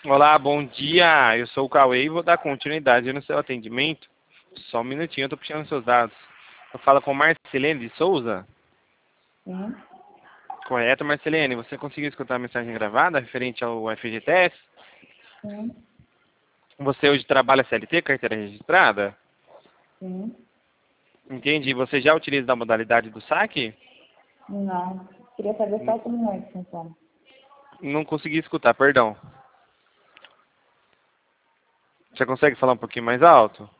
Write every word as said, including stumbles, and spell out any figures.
Olá, bom dia. Eu sou o Cauê e vou dar continuidade no seu atendimento. Só um minutinho, eu estou puxando seus dados. Eu falo com Marcelene de Souza? Sim, Correto, Marcelene. Você conseguiu escutar a mensagem gravada referente ao F G T S? sim, Você hoje trabalha C L T, carteira registrada? sim. Entendi. Você já utiliza da modalidade do saque? Não. Queria saber N- só como é que funciona. Não consegui escutar, perdão. Você consegue falar um pouquinho mais alto?